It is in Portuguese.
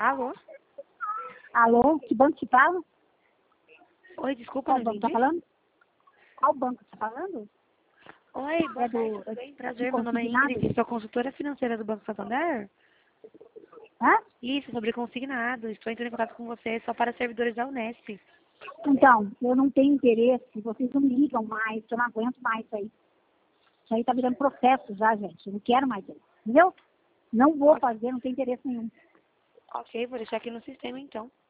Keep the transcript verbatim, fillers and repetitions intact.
Alô? Alô, que banco que fala? Oi, desculpa, Qual não banco tá entendi. falando? Qual banco tá falando? Oi, boa É tarde, do tudo bem? de Prazer, meu nome é consignado? Ingrid, sou consultora financeira do Banco Santander. Hã? Isso, sobre consignado. Estou entrando em contato com você só para servidores da Unesp. Então, eu não tenho interesse, vocês não me ligam mais, eu não aguento mais isso aí. Isso aí tá virando processo já, gente. Eu não quero mais isso. Entendeu? Não vou Ok, fazer, não tenho interesse nenhum. ok, vou deixar aqui no sistema então.